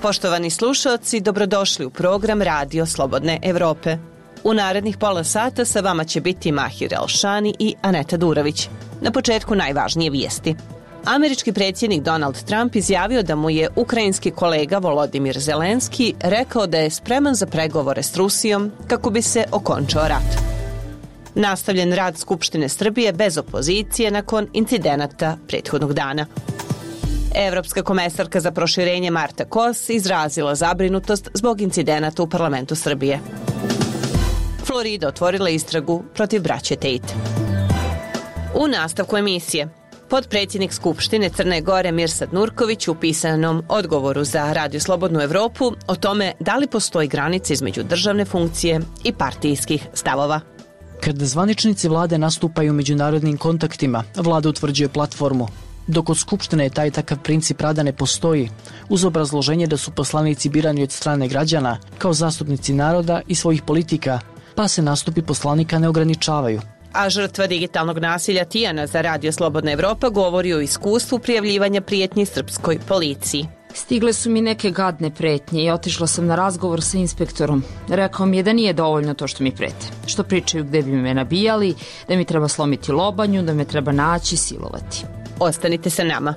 Poštovani slušalci, dobrodošli u program Radio Slobodne Evrope. U narednih pola sata sa vama će biti Mahir Elšani i Aneta Durović. Na početku najvažnije vijesti. Američki predsjednik Donald Trump izjavio da mu je ukrajinski kolega Volodimir Zelenski rekao da je spreman za pregovore s Rusijom kako bi se okončao rat. Nastavljen rad Skupštine Srbije bez opozicije nakon incidenata prethodnog dana. Evropska komesarka za proširenje Marta Kos izrazila zabrinutost zbog incidenata u parlamentu Srbije. Florida otvorila istragu protiv braće Tate. U nastavku emisije, potpredsjednik Skupštine Crne Gore Mirsad Nurković u pisanom odgovoru za Radio Slobodnu Evropu o tome da li postoji granica između državne funkcije i partijskih stavova. Kada zvaničnici vlade nastupaju u međunarodnim kontaktima, vlada utvrđuje platformu. Dok od Skupštine taj takav princip rada ne postoji, uz obrazloženje da su poslanici birani od strane građana, kao zastupnici naroda i svojih politika, pa se nastupi poslanika ne ograničavaju. A žrtva digitalnog nasilja Tijana za Radio Slobodna Evropa govori o iskustvu prijavljivanja prijetnji srpskoj policiji. Stigle su mi neke gadne pretnje i otišla sam na razgovor sa inspektorom. Rekao mi je da nije dovoljno to što mi prete. Što pričaju gde bi me nabijali, da mi treba slomiti lobanju, da me treba naći, silovati. Ostanite sa nama.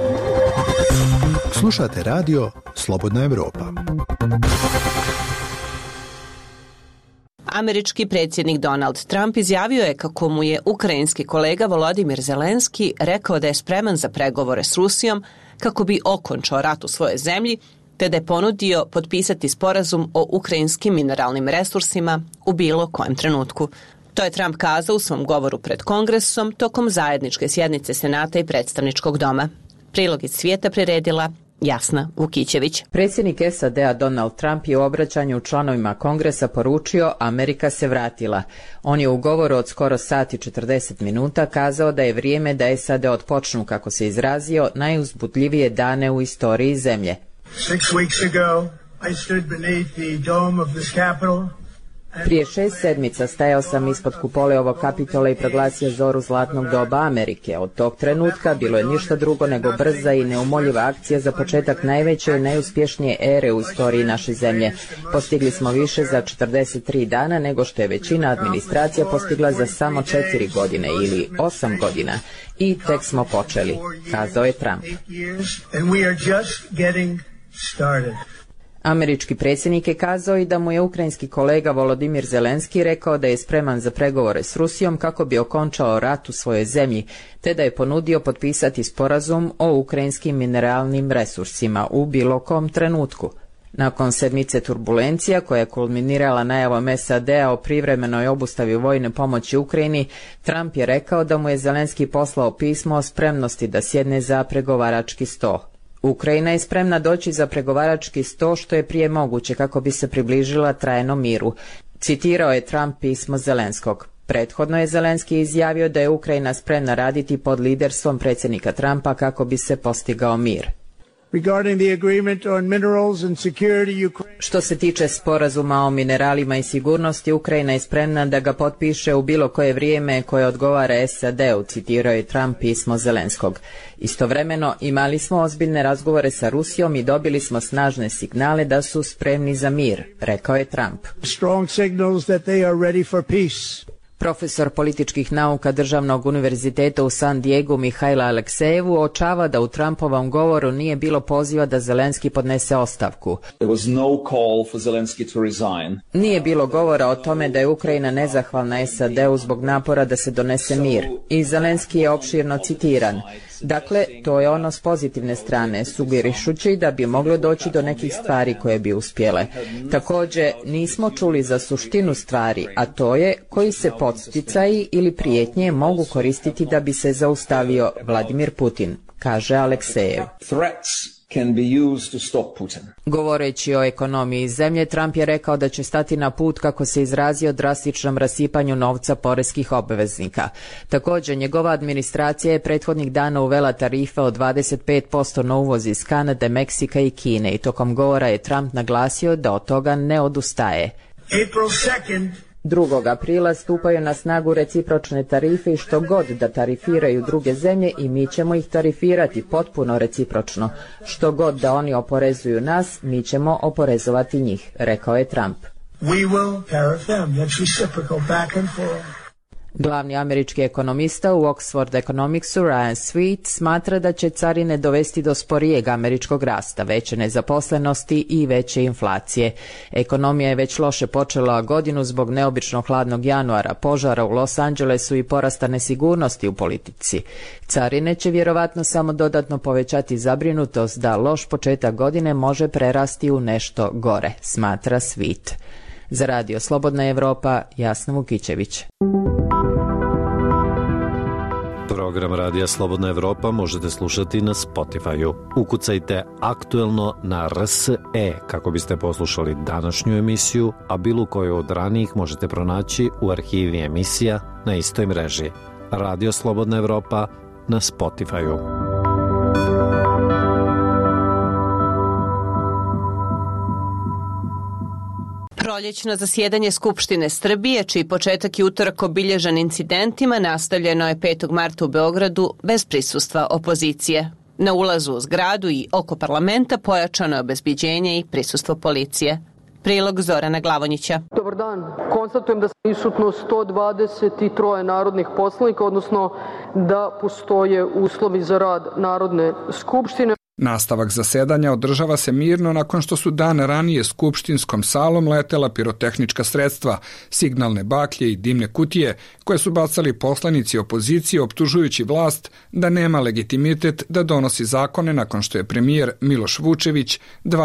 Slušate Radio Slobodna Evropa. Američki predsjednik Donald Trump izjavio je kako mu je ukrajinski kolega Volodimir Zelenski rekao da je spreman za pregovore s Rusijom kako bi okončao rat u svojoj zemlji, te da je ponudio potpisati sporazum o ukrajinskim mineralnim resursima u bilo kojem trenutku. To je Trump kazao u svom govoru pred Kongresom tokom zajedničke sjednice Senata i Predstavničkog doma. Prilog iz svijeta priredila Jasna Vukićević. Predsjednik SAD-a Donald Trump je u obraćanju članovima Kongresa poručio Amerika se vratila. On je u govoru od skoro sat i 40 minuta kazao da je vrijeme da SAD otpočnu, kako se izrazio, najuzbudljivije dane u istoriji zemlje. 6 weeks ago, I stood beneath the dome of this Capitol. Prije 6 sedmica stajao sam ispod kupole ovog Kapitola i proglasio zoru zlatnog doba Amerike. Od tog trenutka bilo je ništa drugo nego brza i neumoljiva akcija za početak najveće i najuspješnije ere u istoriji naše zemlje. Postigli smo više za 43 dana nego što je većina administracija postigla za samo 4 godine ili 8 godina. I tek smo počeli, kazao je Trump. Američki predsjednik je kazao i da mu je ukrajinski kolega Volodimir Zelenski rekao da je spreman za pregovore s Rusijom kako bi okončao rat u svojoj zemlji, te da je ponudio potpisati sporazum o ukrajinskim mineralnim resursima u bilo kom trenutku. Nakon sedmice turbulencija koja je kulminirala najavom SAD-a o privremenoj obustavi vojne pomoći Ukrajini, Trump je rekao da mu je Zelenski poslao pismo o spremnosti da sjedne za pregovarački sto. Ukrajina je spremna doći za pregovarački sto što je prije moguće kako bi se približila trajnom miru. Citirao je Trump pismo Zelenskog. Prethodno je Zelenski izjavio da je Ukrajina spremna raditi pod liderstvom predsjednika Trumpa kako bi se postigao mir. Što se tiče sporazuma o mineralima i sigurnosti, Ukrajina je spremna da ga potpiše u bilo koje vrijeme koje odgovara SAD-u, citirao je Trump pismo Zelenskog. Istovremeno imali smo ozbiljne razgovore sa Rusijom i dobili smo snažne signale da su spremni za mir, rekao je Trump. Profesor političkih nauka Državnog univerziteta u San Diegu Mihajlo Aleksejev uočava da u Trumpovom govoru nije bilo poziva da Zelenski podnese ostavku. Nije bilo govora o tome da je Ukrajina nezahvalna SAD-u zbog napora da se donese mir. I Zelenski je opširno citiran. Dakle, to je ono s pozitivne strane, sugerišući da bi moglo doći do nekih stvari koje bi uspjele. Također, nismo čuli za suštinu stvari, a to je koji se podsticaji ili prijetnje mogu koristiti da bi se zaustavio Vladimir Putin, kaže Aleksejev. Govoreći o ekonomiji zemlje, Trump je rekao da će stati na put, kako se izrazio, drastičnom rasipanju novca poreskih obveznika. Također, njegova administracija je prethodnih dana uvela tarife od 25% na uvoz iz Kanade, Meksika i Kine i tokom govora je Trump naglasio da od toga ne odustaje. 2. aprila stupaju na snagu recipročne tarife i što god da tarifiraju druge zemlje i mi ćemo ih tarifirati potpuno recipročno. Što god da oni oporezuju nas, mi ćemo oporezovati njih, rekao je Trump. We will tariff them. That's reciprocal, back and forth. Glavni američki ekonomista u Oxford Economicsu Ryan Sweet smatra da će carine dovesti do sporijeg američkog rasta, veće nezaposlenosti i veće inflacije. Ekonomija je već loše počela godinu zbog neobično hladnog januara, požara u Los Angelesu i porasta nesigurnosti u politici. Carine će vjerovatno samo dodatno povećati zabrinutost da loš početak godine može prerasti u nešto gore, smatra Sweet. Za Radio Slobodna Evropa, Jasna Vukićević. Program Radija Slobodna Evropa možete slušati na Spotify-u. Ukucajte aktuelno na RSE kako biste poslušali današnju emisiju, a bilo koju od ranijih možete pronaći u arhivi emisija na istoj mreži. Radio Slobodna Evropa na Spotify-u. Proljećno zasjedanje Skupštine Srbije, čiji početak je utorak obilježan incidentima, nastavljeno je 5. marta u Beogradu bez prisustva opozicije. Na ulazu u zgradu i oko parlamenta pojačano je obezbeđenje i prisustvo policije. Prilog Zorana Glavonjića. Dobar dan. Konstatujem da je prisutno 123 narodnih poslanika, odnosno da postoje uslovi za rad Narodne skupštine. Nastavak zasedanja održava se mirno nakon što su dan ranije skupštinskom salom letela pirotehnička sredstva, signalne baklje i dimne kutije koje su bacali poslanici opozicije optužujući vlast da nema legitimitet da donosi zakone nakon što je premijer Miloš Vučević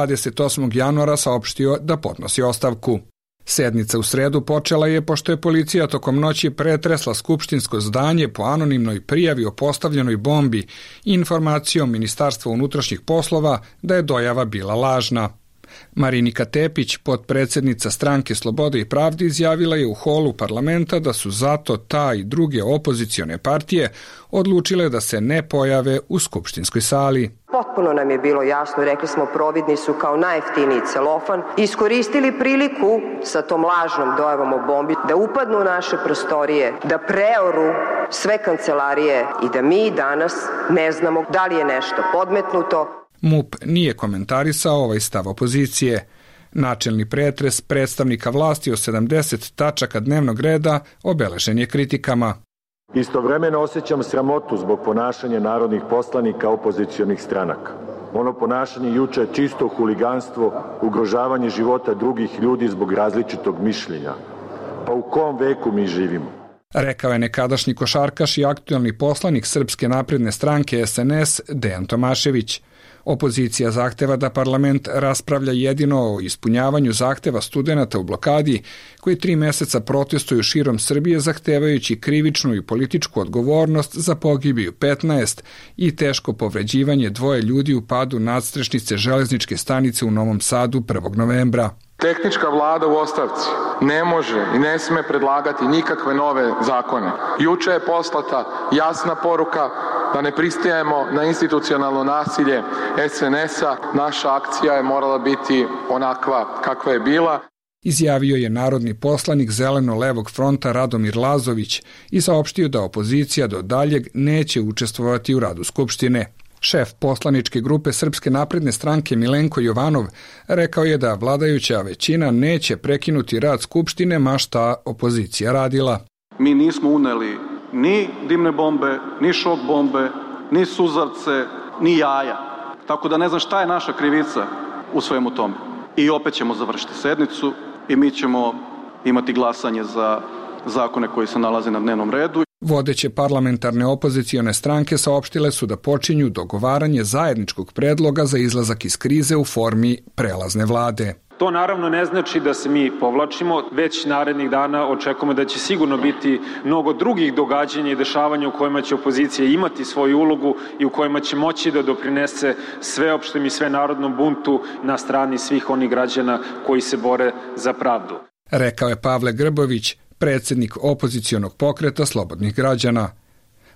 28. januara saopštio da podnosi ostavku. Sednica u sredu počela je pošto je policija tokom noći pretresla skupštinsko zdanje po anonimnoj prijavi o postavljenoj bombi i informacijom Ministarstva unutrašnjih poslova da je dojava bila lažna. Marinika Tepić, potpredsjednica Stranke Slobode i pravde, izjavila je u holu parlamenta da su zato ta i druge opozicione partije odlučile da se ne pojave u skupštinskoj sali. Potpuno nam je bilo jasno, rekli smo providni su kao najjeftiniji celofan, iskoristili priliku sa tom lažnom dojavom o bombi da upadnu u naše prostorije, da preoru sve kancelarije i da mi danas ne znamo da li je nešto podmetnuto. MUP nije komentarisao ovaj stav opozicije. Načelni pretres predstavnika vlasti o 70 tačaka dnevnog reda obeležen je kritikama. Istovremeno osjećam sramotu zbog ponašanja narodnih poslanika opozicionih stranaka. Ono ponašanje juče je čisto huliganstvo, ugrožavanje života drugih ljudi zbog različitog mišljenja. Pa u kom veku mi živimo? Rekao je nekadašnji košarkaš i aktuelni poslanik Srpske napredne stranke SNS Dejan Tomašević. Opozicija zahteva da parlament raspravlja jedino o ispunjavanju zahteva studenata u blokadi koji 3 meseca protestuju širom Srbije zahtevajući krivičnu i političku odgovornost za pogibiju 15 i teško povređivanje 2 ljudi u padu nadstrešnice železničke stanice u Novom Sadu 1. novembra. Tehnička vlada u ostavci ne može i ne sme predlagati nikakve nove zakone. Juče je poslata jasna poruka da ne pristajemo na institucionalno nasilje SNS-a. Naša akcija je morala biti onakva kakva je bila. Izjavio je narodni poslanik Zeleno-levog fronta Radomir Lazović i saopštio da opozicija do daljeg neće učestvovati u radu Skupštine. Šef poslaničke grupe Srpske napredne stranke Milenko Jovanov rekao je da vladajuća većina neće prekinuti rad Skupštine ma šta opozicija radila. Mi nismo uneli ni dimne bombe, ni šok bombe, ni suzavce, ni jaja. Tako da ne znam šta je naša krivica u svemu tome. I opet ćemo završiti sednicu i mi ćemo imati glasanje za zakone koji se nalaze na dnevnom redu. Vodeće parlamentarne opozicione stranke saopštile su da počinju dogovaranje zajedničkog predloga za izlazak iz krize u formi prelazne vlade. To naravno ne znači da se mi povlačimo, već narednih dana očekujemo da će sigurno biti mnogo drugih događanja i dešavanja u kojima će opozicija imati svoju ulogu i u kojima će moći da doprinese sveopštem i svenarodnom buntu na strani svih onih građana koji se bore za pravdu. Rekao je Pavle Grbović, predsjednik opozicionog pokreta Slobodnih građana.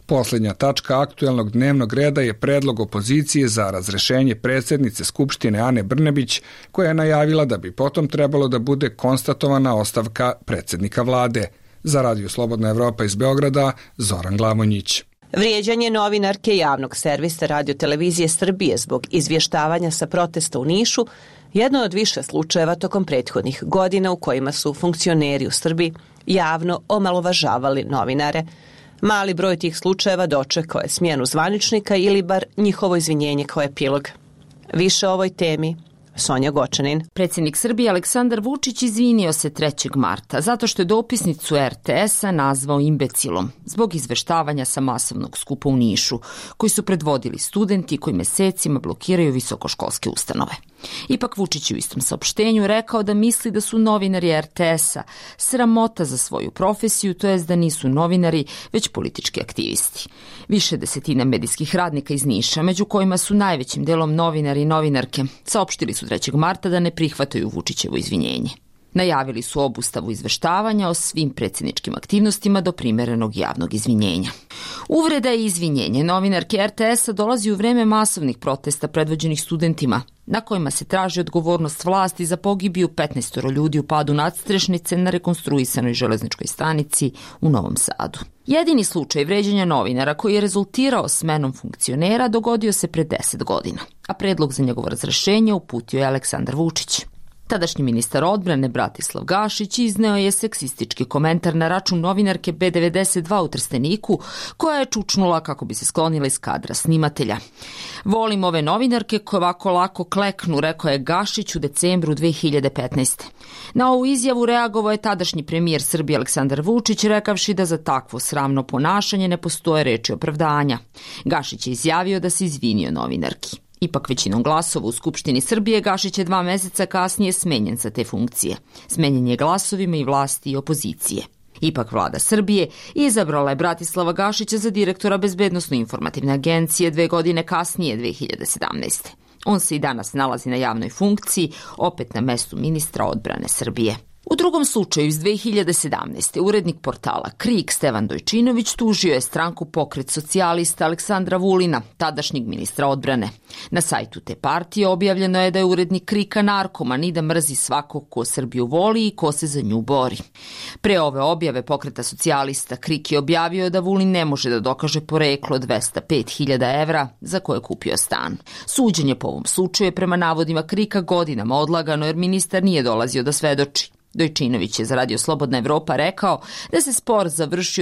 Poslednja tačka aktuelnog dnevnog reda je predlog opozicije za razrešenje predsjednice Skupštine Ane Brnabić, koja je najavila da bi potom trebalo da bude konstatovana ostavka predsjednika vlade. Za Radio Slobodna Evropa iz Beograda, Zoran Glavonjić. Vrijeđanje novinarke javnog servisa Radio-televizije Srbije zbog izvještavanja sa protesta u Nišu jedno od više slučajeva tokom prethodnih godina u kojima su funkcioneri u Srbiji javno omalovažavali novinare. Mali broj tih slučajeva dočekao je smjenu zvaničnika ili bar njihovo izvinjenje kao epilog. Više o ovoj temi Sonja Gočanin. Predsjednik Srbije Aleksandar Vučić izvinio se 3. marta zato što je dopisnicu RTS-a nazvao imbecilom zbog izveštavanja sa masovnog skupa u Nišu, koji su predvodili studenti koji mesecima blokiraju visokoškolske ustanove. Ipak Vučić je u istom saopštenju rekao da misli da su novinari RTS-a sramota za svoju profesiju, to jest da nisu novinari, već politički aktivisti. Više desetina medijskih radnika iz Niša, među kojima su najvećim delom novinari i novinarke, saopštili su 3. marta da ne prihvataju Vučićevo izvinjenje. Najavili su obustavu izveštavanja o svim predsjedničkim aktivnostima do primerenog javnog izvinjenja. Uvreda i izvinjenje novinarke RTS-a dolazi u vreme masovnih protesta predvođenih studentima, na kojima se traži odgovornost vlasti za pogibiju 15 ljudi u padu nadstrešnice na rekonstruisanoj železničkoj stanici u Novom Sadu. Jedini slučaj vređanja novinara koji je rezultirao smenom funkcionera dogodio se pre 10 godina, a predlog za njegovo razrešenje uputio je Aleksandar Vučić. Tadašnji ministar odbrane Bratislav Gašić izneo je seksistički komentar na račun novinarke B92 u Trsteniku, koja je čučnula kako bi se sklonila iz kadra snimatelja. Volim ove novinarke koje ovako lako kleknu, rekao je Gašić u decembru 2015. Na ovu izjavu reagovao je tadašnji premijer Srbije Aleksandar Vučić, rekavši da za takvo sramno ponašanje ne postoje reči opravdanja. Gašić je izjavio da se izvinio novinarki. Ipak većinom glasova u Skupštini Srbije Gašić je 2 meseca kasnije smenjen sa te funkcije. Smenjen je glasovima i vlasti i opozicije. Ipak vlada Srbije izabrala je Bratislava Gašića za direktora Bezbednosno-informativne agencije 2 godine kasnije, 2017. On se i danas nalazi na javnoj funkciji, opet na mestu ministra odbrane Srbije. U drugom slučaju iz 2017. urednik portala KRIK Stevan Dojčinović tužio je stranku Pokret socijalista Aleksandra Vulina, tadašnjeg ministra odbrane. Na sajtu te partije objavljeno je da je urednik KRIK-a narkoman i da mrzi svakog ko Srbiju voli i ko se za nju bori. Pre ove objave Pokreta socijalista KRIK je objavio da Vulin ne može da dokaže poreklo 205.000 evra za koje je kupio stan. Suđenje po ovom slučaju je prema navodima KRIK-a godinama odlagano jer ministar nije dolazio da svedoči. Dojčinović je za Radio Slobodna Evropa rekao da se spor završio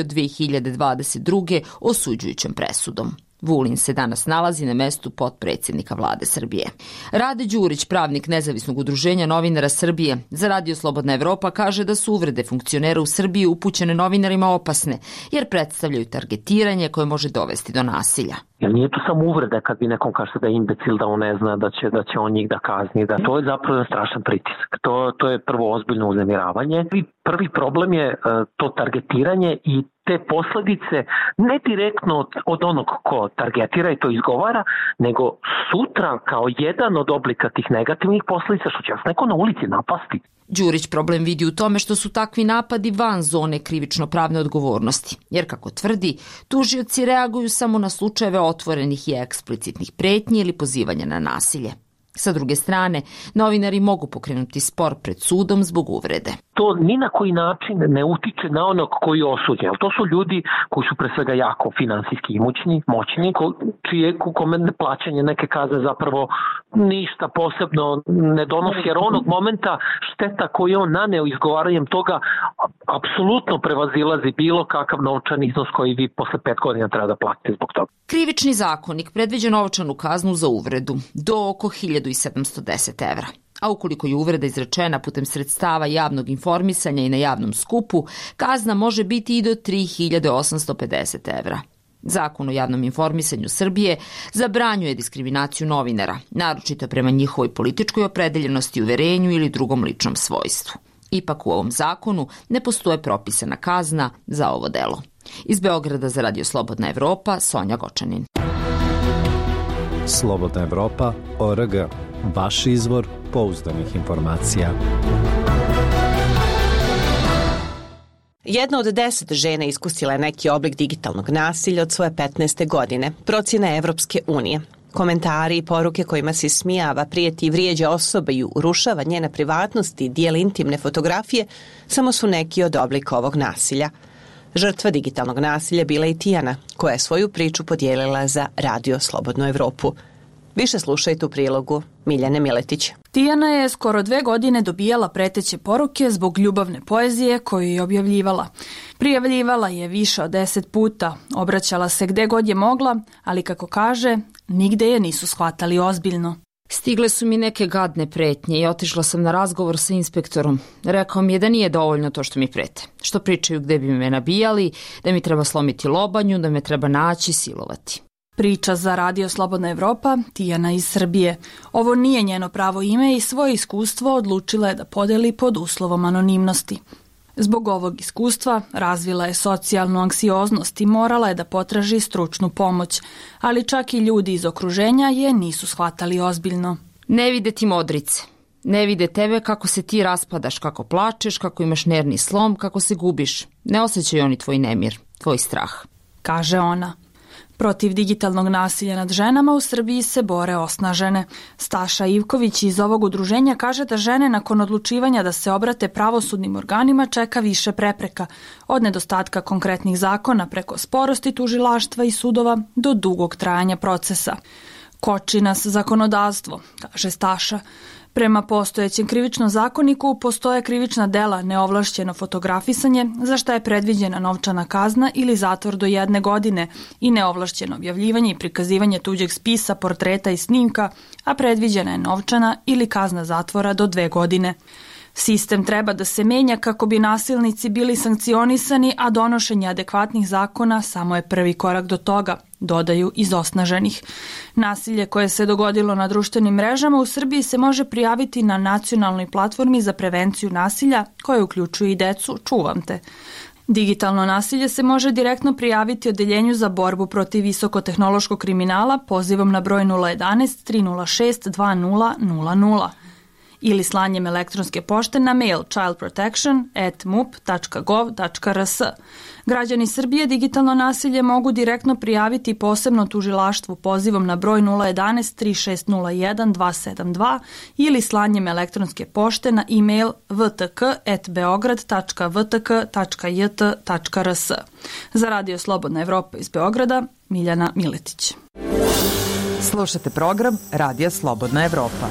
2022. osuđujućom presudom. Vulin se danas nalazi na mestu potpredsjednika vlade Srbije. Rade Đurić, pravnik Nezavisnog udruženja novinara Srbije, za Radio Slobodna Evropa kaže da su uvrede funkcionera u Srbiji upućene novinarima opasne, jer predstavljaju targetiranje koje može dovesti do nasilja. Jer nije to samo uvreda kad bi nekom kaže da je imbecil, da on ne zna da će on njih da kazni. Da to je zapravo strašan pritisak. To je prvo ozbiljno uznemiravanje. I prvi problem je to targetiranje i te posledice ne direktno od onog ko targetira i to izgovara, nego sutra kao jedan od oblika tih negativnih posledica što će vas neko na ulici napasti. Đurić problem vidi u tome što su takvi napadi van zone krivično-pravne odgovornosti, jer kako tvrdi, tužioci reaguju samo na slučajeve otvorenih i eksplicitnih pretnji ili pozivanja na nasilje. Sa druge strane, novinari mogu pokrenuti spor pred sudom zbog uvrede. To ni na koji način ne utiče na onog koji je osuđen. To su ljudi koji su pre svega jako finansijski imućni, moćni, čije kome plaćanje neke kazne zapravo ništa posebno ne donosi, jer onog momenta šteta koju on naneo izgovaranjem toga apsolutno prevazilazi bilo kakav novčani iznos koji vi posle 5 godina treba da platite zbog toga. Krivični zakonik predviđa novčanu kaznu za uvredu do oko 1710 evra. A ukoliko je uvreda izrečena putem sredstava javnog informisanja i na javnom skupu, kazna može biti i do 3850 evra. Zakon o javnom informisanju Srbije zabranjuje diskriminaciju novinara, naročito prema njihovoj političkoj opredeljenosti, uverenju ili drugom ličnom svojstvu. Ipak u ovom zakonu ne postoje propisana kazna za ovo delo. Iz Beograda za Radio Slobodna Evropa, Sonja Gočanin. Slobodna Evropa.org. Vaš izvor pouzdanih informacija. Jedna od 10 žena iskusila je neki oblik digitalnog nasilja od svoje 15. godine, procjena Evropske unije. Komentari i poruke kojima se ismijava, prijeti i vrijeđa osobe i urušava njena privatnost i dijeli intimne fotografije samo su neki od oblika ovog nasilja. Žrtva digitalnog nasilja bila i Tijana, koja je svoju priču podijelila za Radio Slobodnu Evropu. Više slušajte u prilogu Miljane Miletić. Tijana je skoro 2 godine dobijala preteće poruke zbog ljubavne poezije koju je objavljivala. Prijavljivala je više od 10 puta, obraćala se gde god je mogla, ali kako kaže, nigde je nisu shvatali ozbiljno. Stigle su mi neke gadne pretnje i otišla sam na razgovor sa inspektorom. Rekao mi je da nije dovoljno to što mi prete. Što pričaju gde bi me nabijali, da mi treba slomiti lobanju, da me treba naći, silovati. Priča za Radio Slobodna Evropa, Tijana iz Srbije. Ovo nije njeno pravo ime i svoje iskustvo odlučila je da podeli pod uslovom anonimnosti. Zbog ovog iskustva razvila je socijalnu anksioznost i morala je da potraži stručnu pomoć, ali čak i ljudi iz okruženja je nisu shvatali ozbiljno. Ne vide ti modrice. Ne vide tebe kako se ti raspadaš, kako plačeš, kako imaš nervni slom, kako se gubiš. Ne osjećaju oni tvoj nemir, tvoj strah, kaže ona. Protiv digitalnog nasilja nad ženama u Srbiji se bore osnažene. Staša Ivković iz ovog udruženja kaže da žene nakon odlučivanja da se obrate pravosudnim organima čeka više prepreka, od nedostatka konkretnih zakona preko sporosti tužilaštva i sudova do dugog trajanja procesa. Koči nas zakonodavstvo, kaže Staša. Prema postojećem krivičnom zakoniku postoje krivična dela neovlašćeno fotografisanje, za šta je predviđena novčana kazna ili zatvor do 1 godine i neovlašćeno objavljivanje i prikazivanje tuđeg spisa, portreta i snimka, a predviđena je novčana ili kazna zatvora do 2 godine. Sistem treba da se menja kako bi nasilnici bili sankcionisani, a donošenje adekvatnih zakona samo je prvi korak do toga, dodaju iz osnaženih. Nasilje koje se dogodilo na društvenim mrežama u Srbiji se može prijaviti na nacionalnoj platformi za prevenciju nasilja, koja uključuje i decu Čuvam te. Digitalno nasilje se može direktno prijaviti Odeljenju za borbu protiv visokotehnološkog kriminala pozivom na broj 011 306 2000 ili slanjem elektronske pošte na mail childprotection@mup.gov.rs. Građani Srbije digitalno nasilje mogu direktno prijaviti posebno tužilaštvu pozivom na broj 011 3601 272 ili slanjem elektronske pošte na e-mail vtk@beograd.vtk.jt.rs. Za Radio Slobodna Evropa iz Beograda, Miljana Miletić. Slušate program Radija Slobodna Evropa.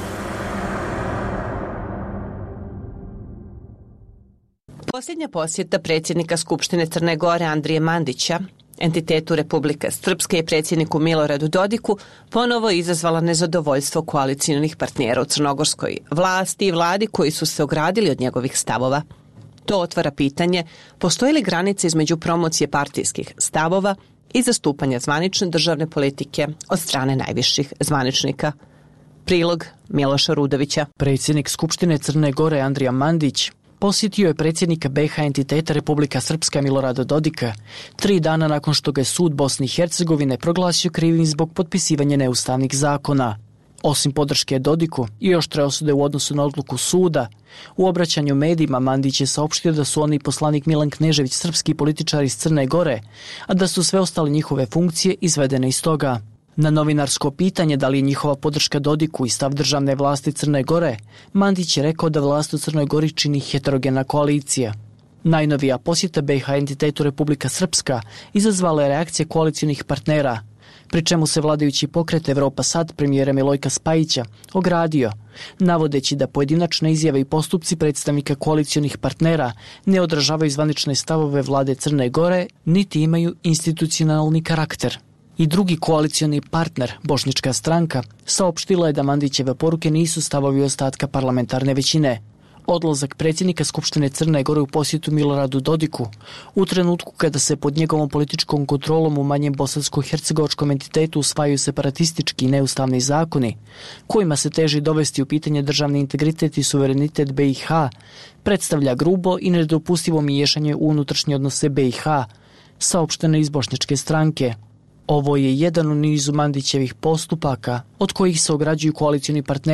Posljednja posjeta predsjednika Skupštine Crne Gore Andrije Mandića entitetu Republike Srpske i predsjedniku Miloradu Dodiku ponovo izazvala nezadovoljstvo koalicijonih partnera u crnogorskoj vlasti i vladi koji su se ogradili od njegovih stavova. To otvara pitanje postoji li granica između promocije partijskih stavova i zastupanja zvanične državne politike od strane najviših zvaničnika. Prilog Miloša Rudovića. Predsjednik Skupštine Crne Gore Andrija Mandić posjetio je predsjednika BiH entiteta Republika Srpska Milorada Dodika 3 dana nakon što ga je sud Bosne i Hercegovine proglasio krivim zbog potpisivanja neustavnih zakona. Osim podrške Dodiku i oštre osude u odnosu na odluku suda, u obraćanju medijima Mandić je saopštio da su oni poslanik Milan Knežević srpski političari iz Crne Gore, a da su sve ostale njihove funkcije izvedene iz toga. Na novinarsko pitanje da li je njihova podrška Dodiku i stav državne vlasti Crne Gore, Mandić je rekao da vlast u Crnoj Gori čini heterogena koalicija. Najnovija posjeta BiH entitetu Republika Srpska izazvala je reakcije koalicijonih partnera, pri čemu se vladajući pokret Evropa Sad premijera Milojka Spajića ogradio, navodeći da pojedinačne izjave i postupci predstavnika koalicijonih partnera ne odražavaju zvanične stavove vlade Crne Gore, niti imaju institucionalni karakter. I drugi koalicioni partner, Bošnjačka stranka, saopštila je da Mandićeve poruke nisu stavovi ostatka parlamentarne većine. Odlazak predsjednika Skupštine Crne Gore u posjetu Miloradu Dodiku, u trenutku kada se pod njegovom političkom kontrolom u manjem bosansko-hercegovačkom entitetu usvajaju separatistički i neustavni zakoni, kojima se teži dovesti u pitanje državni integritet i suverenitet BiH, predstavlja grubo i nedopustivo miješanje u unutrašnje odnose BiH, saopštene iz Bošnjačke stranke. Ovo je jedan u nizu Mandićevih postupaka od kojih se ograđuju koalicioni partneri,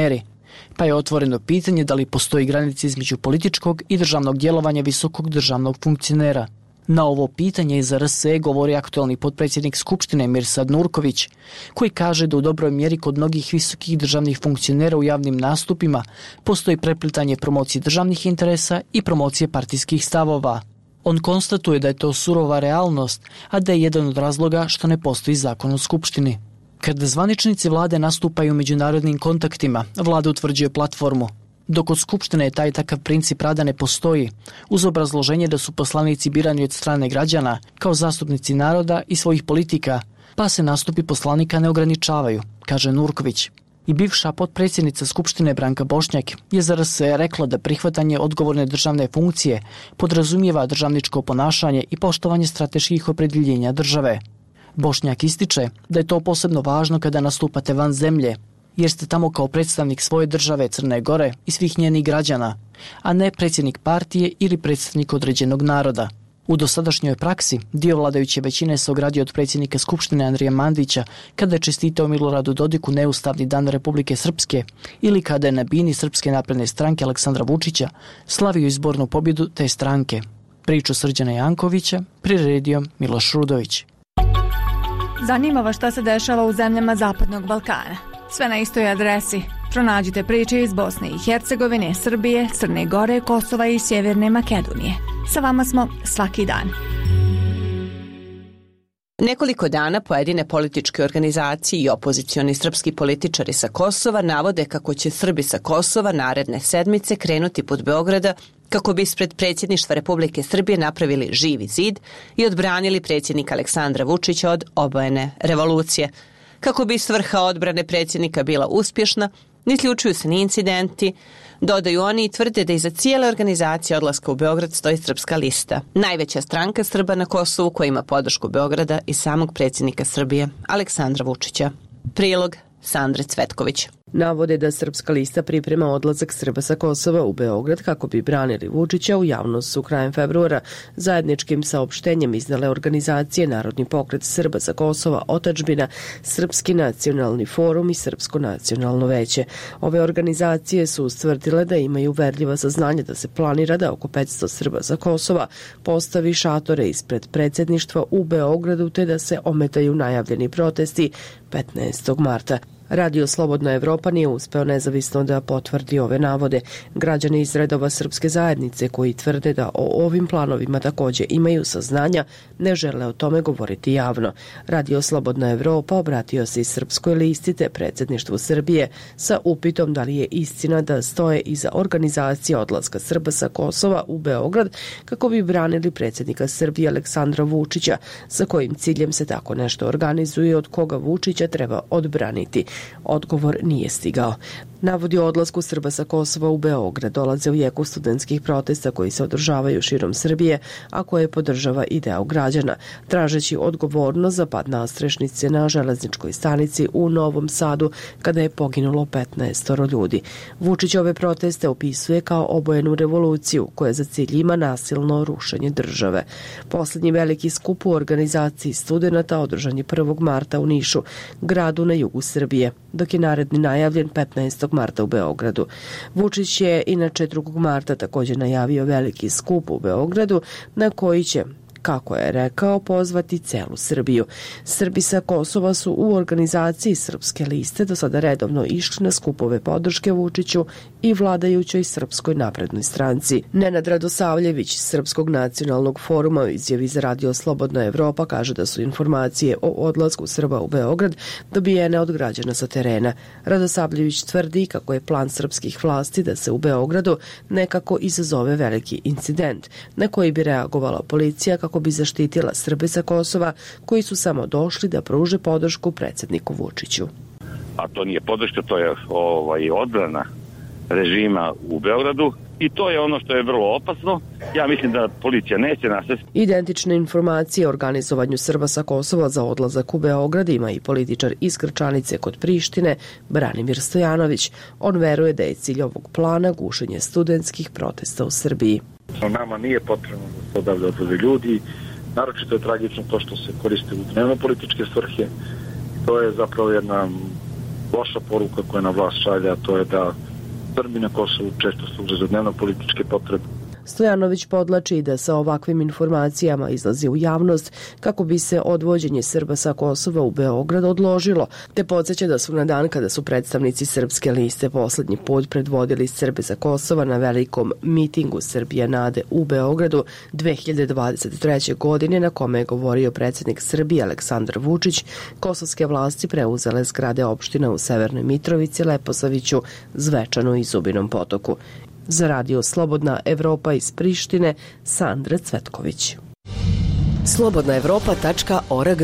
pa je otvoreno pitanje da li postoji granica između političkog i državnog djelovanja visokog državnog funkcionera. Na ovo pitanje iz RSE govori aktualni potpredsjednik Skupštine Mirsad Nurković, koji kaže da u dobroj mjeri kod mnogih visokih državnih funkcionera u javnim nastupima postoji preplitanje promocije državnih interesa i promocije partijskih stavova. On konstatuje da je to surova realnost, a da je jedan od razloga što ne postoji zakon o Skupštini. Kada zvaničnici vlade nastupaju u međunarodnim kontaktima, vlada utvrđuje platformu. Dok od Skupštine taj takav princip rada ne postoji, uz obrazloženje da su poslanici birani od strane građana, kao zastupnici naroda i svojih politika, pa se nastupi poslanika ne ograničavaju, kaže Nurković. I bivša potpredsjednica Skupštine Branka Bošnjak je za RSE rekla da prihvatanje odgovorne državne funkcije podrazumijeva državničko ponašanje i poštovanje strateških opredjeljenja države. Bošnjak ističe da je to posebno važno kada nastupate van zemlje, jer ste tamo kao predstavnik svoje države Crne Gore i svih njenih građana, a ne predsjednik partije ili predstavnik određenog naroda. U dosadašnjoj praksi dio vladajuće većine se ogradio od predsjednika Skupštine Andrija Mandića kada je čestitao Miloradu Dodiku neustavni dan Republike Srpske ili kada je na bini Srpske napredne stranke Aleksandra Vučića slavio izbornu pobjedu te stranke. Priču Srđana Jankovića priredio Miloš Rudović. Zanima vas šta se dešava u zemljama Zapadnog Balkana? Sve na istoj adresi. Pronađite priče iz Bosne i Hercegovine, Srbije, Crne Gore, Kosova i Sjeverne Makedonije. Sa vama smo svaki dan. Nekoliko dana pojedine političke organizacije i opozicioni srpski političari sa Kosova navode kako će Srbi sa Kosova naredne sedmice krenuti put Beograda kako bi ispred predsjedništva Republike Srbije napravili živi zid i odbranili predsjednika Aleksandra Vučića od obojene revolucije. Kako bi svrha odbrane predsjednika bila uspješna, ne isključuju se ni incidenti, dodaju oni i tvrde da iza cijele organizacije odlaska u Beograd stoji Srpska lista, najveća stranka Srba na Kosovu koja ima podršku Beograda i samog predsjednika Srbije Aleksandra Vučića. Prilog Sandre Cvetković. Navode da Srpska lista priprema odlazak Srba sa Kosova u Beograd kako bi branili Vučića. U javnost su krajem februara zajedničkim saopštenjem iznale organizacije Narodni pokret Srba sa Kosova, Otadžbina, Srpski nacionalni forum i Srpsko nacionalno veće. Ove organizacije su ustvrdile da imaju uverljiva saznanja da se planira da oko 500 Srba sa Kosova postavi šatore ispred predsjedništva u Beogradu te da se ometaju najavljeni protesti 15. marta. Radio Slobodna Evropa nije uspeo nezavisno da potvrdi ove navode. Građani iz redova srpske zajednice koji tvrde da o ovim planovima također imaju saznanja, ne žele o tome govoriti javno. Radio Slobodna Evropa obratio se i Srpskoj listi te predsjedništvu Srbije sa upitom da li je istina da stoje iza organizacije odlaska Srba sa Kosova u Beograd kako bi branili predsjednika Srbije Aleksandra Vučića, sa kojim ciljem se tako nešto organizuje, od koga Vučića treba odbraniti. Odgovor nije stigao. Navodi o odlasku Srba sa Kosova u Beograd dolaze u jeku studentskih protesta koji se održavaju širom Srbije, a koje podržava i deo građana, tražeći odgovornost za pad nastrešnice na železničkoj stanici u Novom Sadu kada je poginulo 15 ljudi. Vučić ove proteste opisuje kao obojenu revoluciju koja za cilj ima nasilno rušenje države. Posljednji veliki skup u organizaciji studenata održan je 1. marta u Nišu, gradu na jugu Srbije, dok je naredni najavljen 15. marta u Beogradu. Vučić je inače 2. marta također najavio veliki skup u Beogradu na koji će, kako je rekao, pozvati celu Srbiju. Srbi sa Kosova su u organizaciji Srpske liste do sada redovno išli na skupove podrške Vučiću i vladajućoj Srpskoj naprednoj stranci. Nenad Radosavljević iz Srpskog nacionalnog foruma u izjavi za Radio Slobodna Evropa kaže da su informacije o odlasku Srba u Beograd dobijene od građana sa terena. Radosavljević tvrdi kako je plan srpskih vlasti da se u Beogradu nekako izazove veliki incident na koji bi reagovala policija kako bi zaštitila Srbe sa Kosova koji su samo došli da pruže podršku predsjedniku Vučiću. A to nije podrška, to je odbrana režima u Beogradu i to je ono što je vrlo opasno. Ja mislim da policija neće nasesti. Identične informacije o organizovanju Srba sa Kosova za odlazak u Beograd ima i političar iz Grčanice kod Prištine, Branimir Stojanović. On veruje da je cilj ovog plana gušenje studentskih protesta u Srbiji. Nama nije potrebno da se odavde odlaze ljudi. Naročito je tragično to što se koriste u dnevno-političke svrhe. To je zapravo jedna loša poruka koja na vlast šalja, to je da Srbi na Kosovu često služe za dnevno političke potrebe. Stojanović podlači da sa ovakvim informacijama izlazi u javnost kako bi se odvođenje Srba sa Kosova u Beograd odložilo, te podsjeća da su na dan kada su predstavnici Srpske liste poslednji put predvodili Srbe sa Kosova na velikom mitingu Srbija nade u Beogradu 2023. godine, na kome je govorio predsjednik Srbije Aleksandar Vučić, kosovske vlasti preuzele zgrade opština u Severnoj Mitrovici, Leposaviću, Zvečanu i Zubinom Potoku. Za Radio Slobodna Evropa iz Prištine, Sandra Cvetković. slobodnaevropa.org.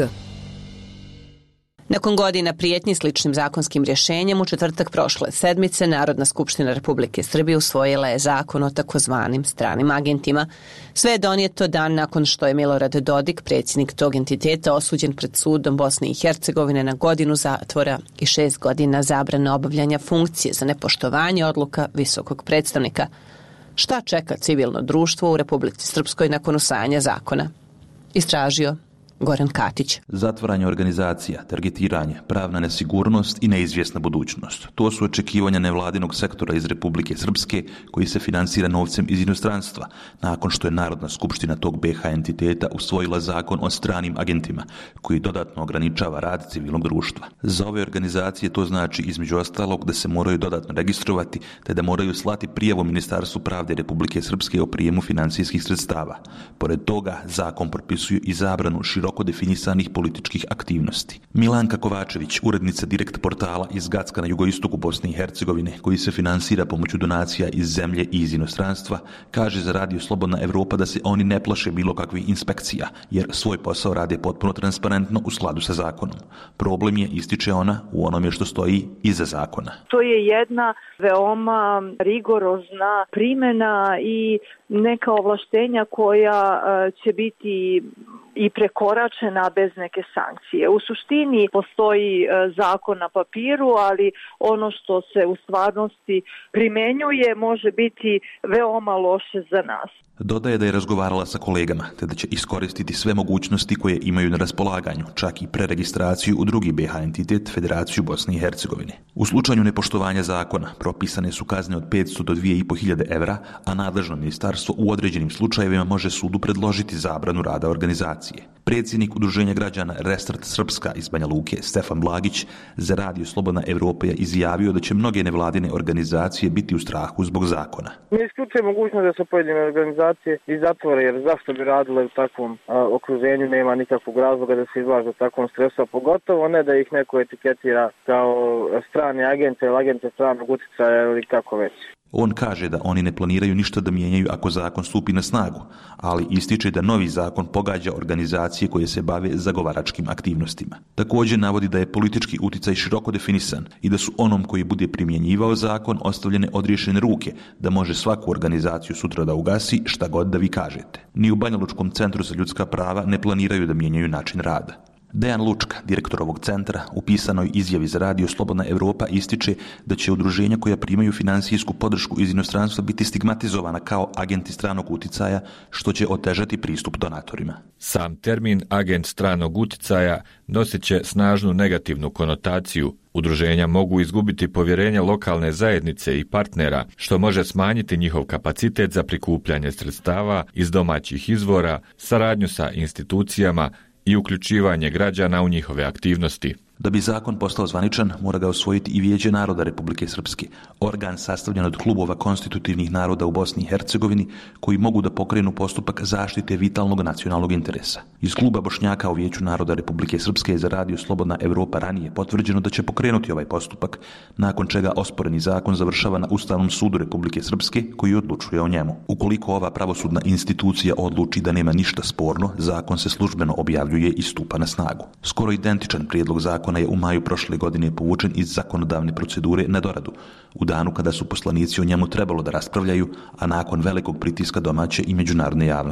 Nakon godina prijetnji sličnim zakonskim rješenjem, u četvrtak prošle sedmice Narodna skupština Republike Srbije usvojila je zakon o takozvanim stranim agentima. Sve je donijeto dan nakon što je Milorad Dodik, predsjednik tog entiteta, osuđen pred sudom Bosne i Hercegovine na godinu zatvora i 6 godina zabrane obavljanja funkcije za nepoštovanje odluka visokog predstavnika. Šta čeka civilno društvo u Republici Srpskoj nakon usvajanja zakona? Istražio Goran Katić. Zatvaranje organizacija, targetiranje, pravna nesigurnost i neizvjesna budućnost. To su očekivanja nevladinog sektora iz Republike Srpske koji se finansira novcem iz inostranstva, nakon što je Narodna skupština tog BiH entiteta usvojila zakon o stranim agentima, koji dodatno ograničava rad civilnog društva. Za ove organizacije to znači između ostalog da se moraju dodatno registrovati, te da moraju slati prijavu Ministarstvu pravde Republike Srpske o prijemu financijskih sredstava. Pored toga, zakon propisuje i zabranu široko definisanih političkih aktivnosti. Milanka Kovačević, urednica Direkt portala iz Gacka na jugoistoku Bosne i Hercegovine, koji se finansira pomoću donacija iz zemlje i iz inostranstva, kaže za Radio Slobodna Evropa da se oni ne plaše bilo kakvih inspekcija, jer svoj posao rade potpuno transparentno u skladu sa zakonom. Problem je, ističe ona, u onome što stoji iza zakona. To je jedna veoma rigorozna primjena i neka ovlaštenja koja će biti i prekoračena bez neke sankcije. U suštini postoji zakon na papiru, ali ono što se u stvarnosti primenjuje može biti veoma loše za nas. Dodaje da je razgovarala sa kolegama, te da će iskoristiti sve mogućnosti koje imaju na raspolaganju, čak i preregistraciju u drugi BiH entitet Federaciju Bosne i Hercegovine. U slučaju nepoštovanja zakona propisane su kazne od 500 do 2.500 evra, a nadležno ministarstvo u određenim slučajevima može sudu predložiti zabranu rada organizacije. Predsjednik Udruženja građana Restart Srpska iz Banja Luke, Stefan Blagić, za Radio Slobodna Evropa je izjavio da će mnoge nevladine organizacije biti u strahu zbog zakona. Ne isključuje mogućnost da se pojedine organizacije i zatvore, jer zašto bi radile u takvom okruženju, nema nikakvog razloga da se izlaže takvom stresu, pogotovo ne da ih neko etiketira kao strane agente ili agente stranog uticaja ili kako već. On kaže da oni ne planiraju ništa da mijenjaju ako zakon stupi na snagu, ali ističe da novi zakon pogađa organizacije koje se bave zagovaračkim aktivnostima. Također navodi da je politički uticaj široko definisan i da su onom koji bude primjenjivao zakon ostavljene odriješene ruke, da može svaku organizaciju sutra da ugasi šta god da vi kažete. Ni u Banjalučkom centru za ljudska prava ne planiraju da mijenjaju način rada. Dejan Lučka, direktor ovog centra, u pisanoj izjavi za Radio Slobodna Evropa ističe da će udruženja koja primaju finansijsku podršku iz inostranstva biti stigmatizovana kao agenti stranog uticaja, što će otežati pristup donatorima. Sam termin agent stranog uticaja nosit će snažnu negativnu konotaciju. Udruženja mogu izgubiti povjerenje lokalne zajednice i partnera, što može smanjiti njihov kapacitet za prikupljanje sredstava iz domaćih izvora, saradnju sa institucijama i uključivanje građana u njihove aktivnosti. Da bi zakon postao zvaničan, mora ga usvojiti i Vijeće naroda Republike Srpske, organ sastavljen od klubova konstitutivnih naroda u Bosni i Hercegovini, koji mogu da pokrenu postupak zaštite vitalnog nacionalnog interesa. Iz kluba Bošnjaka u Vijeću naroda Republike Srpske za Radio Slobodna Evropa ranije potvrđeno da će pokrenuti ovaj postupak, nakon čega osporeni zakon završava na Ustavnom sudu Republike Srpske, koji odlučuje o njemu. Ukoliko ova pravosudna institucija odluči da nema ništa sporno, zakon se službeno objavljuje i stupa na snagu. Skoro identičan prijedlog zakona je u maju prošle godine povučen iz zakonodavne procedure na doradu, u danu kada su poslanici o njemu trebalo da raspravljaju, a nakon velikog pritiska domaće i međunarodne javnosti.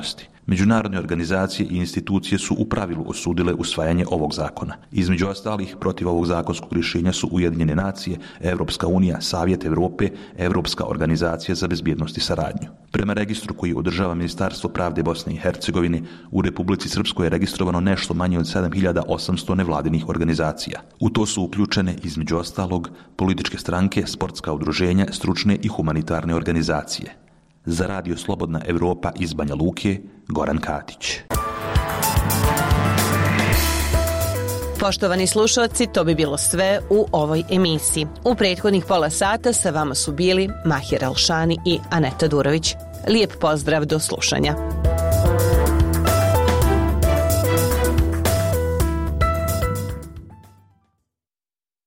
Međunarodne organizacije i institucije su u pravilu osudile usvajanje ovog zakona. Između ostalih, protiv ovog zakonskog rješenja su Ujedinjene nacije, Evropska unija, Savjet Evrope, Evropska organizacija za bezbjednost i saradnju. Prema registru koji održava Ministarstvo pravde Bosne i Hercegovine, u Republici Srpskoj je registrovano nešto manje od 7800 nevladinih organizacija. U to su uključene, između ostalog, političke stranke, sportska udruženja, stručne i humanitarne organizacije. Za Radio Slobodna Evropa iz Banja Luke, Goran Katić. Poštovani slušalci, to bi bilo sve u ovoj emisiji. U prethodnih pola sata sa vama su bili Mahir Alšani i Aneta Durović. Lijep pozdrav, do slušanja.